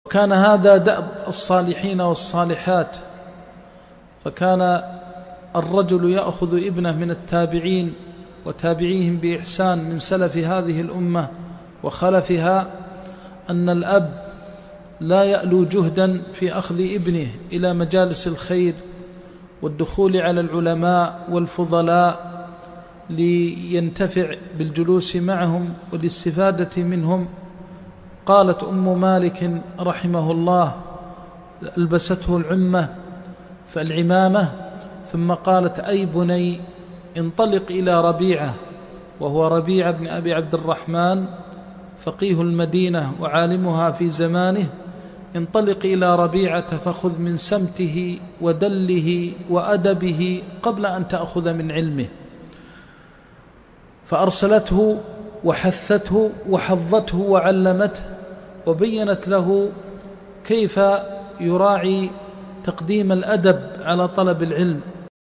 كان هذا دأب الصالحين والصالحات، فكان الرجل يأخذ ابنه من التابعين وتابعيهم بإحسان من سلف هذه الأمة وخلفها، أن الأب لا يألو جهدا في أخذ ابنه إلى مجالس الخير والدخول على العلماء والفضلاء لينتفع بالجلوس معهم والاستفادة منهم. قالت أم مالك رحمه الله: ألبسته العمامة ثم قالت: أي بني انطلق إلى ربيعة، وهو ربيعة بن أبي عبد الرحمن فقيه المدينة وعالمها في زمانه، انطلق إلى ربيعة فخذ من سمته ودله وأدبه قبل أن تأخذ من علمه. فأرسلته وحثته وحضته وعلمته وبينت له كيف يراعي تقديم الأدب على طلب العلم،